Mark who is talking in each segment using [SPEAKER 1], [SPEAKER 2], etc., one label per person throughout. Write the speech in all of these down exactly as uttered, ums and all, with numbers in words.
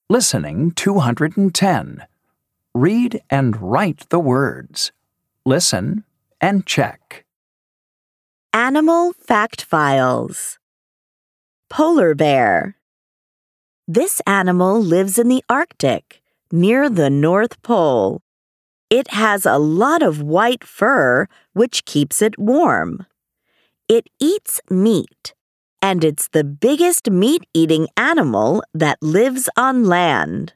[SPEAKER 1] Listening two hundred ten. Read and write the words. Listen and check.
[SPEAKER 2] Animal Fact Files. Polar bear. This animal lives in the Arctic, near the North Pole. It has a lot of white fur, which keeps it warm. It eats meat, and it's the biggest meat-eating animal that lives on land.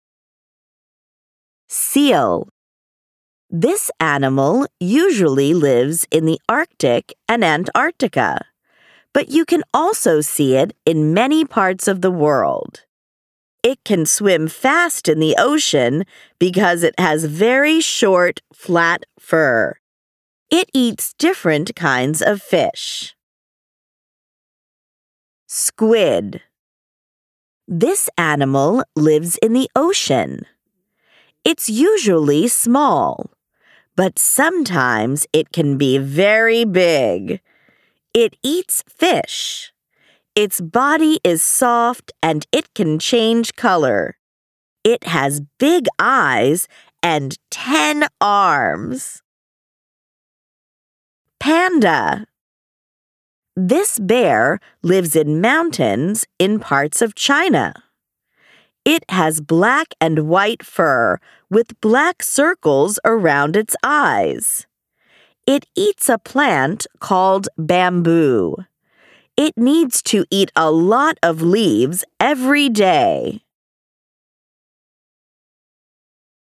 [SPEAKER 2] Seal. This animal usually lives in the Arctic and Antarctica, but you can also see it in many parts of the world. It can swim fast in the ocean because it has very short, flat fur. It eats different kinds of fish. Squid. This animal lives in the ocean. It's usually small, but sometimes it can be very big. It eats fish. Its body is soft and it can change color. It has big eyes and ten arms. Panda. This bear lives in mountains in parts of China. It has black and white fur with black circles around its eyes. It eats a plant called bamboo. It needs to eat a lot of leaves every day.